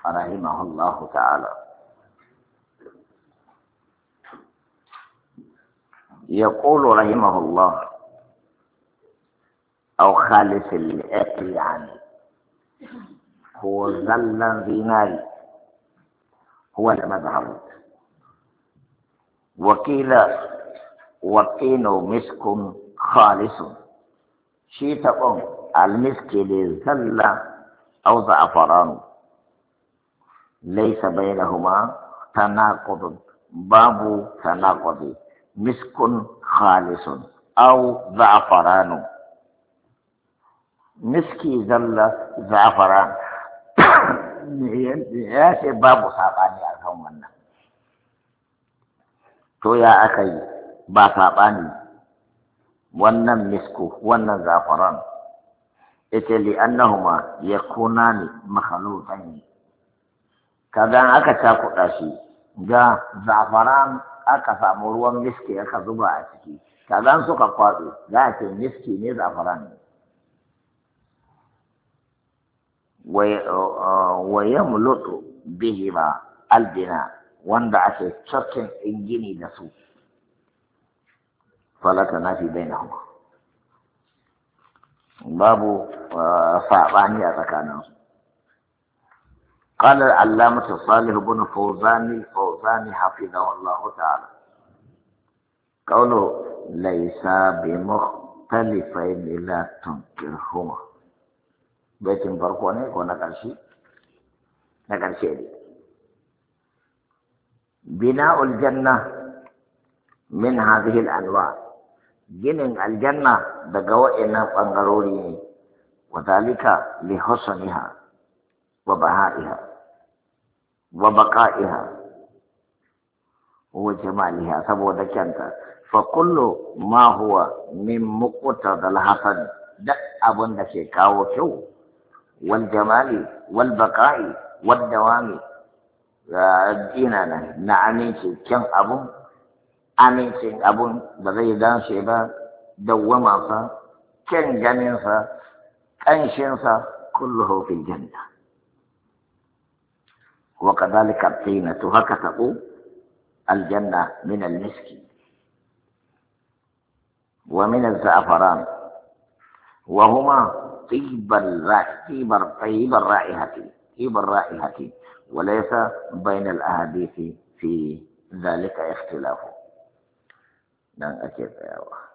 رحمه الله تعالى. يقول رحمه الله: أو خالص الأكل يعني هو زلا ديناري هو المذهب. وقيل والطين مسك خالص شيء تقوم المسك للزلة أو زعفران ليس بينهما تناقض، باب تناقض، مسك خالص أو زعفران. مسكي زلة زعفران ياتي باب ساقاني أكون منا تو يا أخي با ساقاني wannan misku wannan zafaran ita li'annahuma yakunani makhluqan. Kaga aka cakuɗa shi ga zafaran aka samu ruwan miski aka zuba a ciki, kaga suka kwaɗo za a ce miski ne zafaran. Wa yamlutu bihima albina wanda ake cikin ingini da su. فلا تنافي بينهما باب صعبانية كان. قال العلامة صالح بن فوزان حفظه الله تعالى قوله ليس بمختلفين لا تنكرهما. بيت فرقوني كون نكرشي بناء الجنة من هذه الأنواع. ginin aljanna daga wa'annan ɓangarori ne, wa zalika li husniha wa baha'iha wa baqa'iha wa jamaliha, saboda kyanta. Fa kullu ma huwa min muqtadal hasan, da abun da ke kawo kyau, wal jamali wal baqa'i wad dawami, ina na aminci kyan abun, amincin abun da zai dace ba, dawwamansa, kyan ganinsa, ƙanshinsa, kulluhu fil janna. Wa kadhalika at-tinatu, haka taqu aljanna min al-miski wa min az-za'faran wa huma tibal ra'ihati wa laysa bayna al-ahadithi fi dhalika ikhtilafu. Dan ake tsayawa.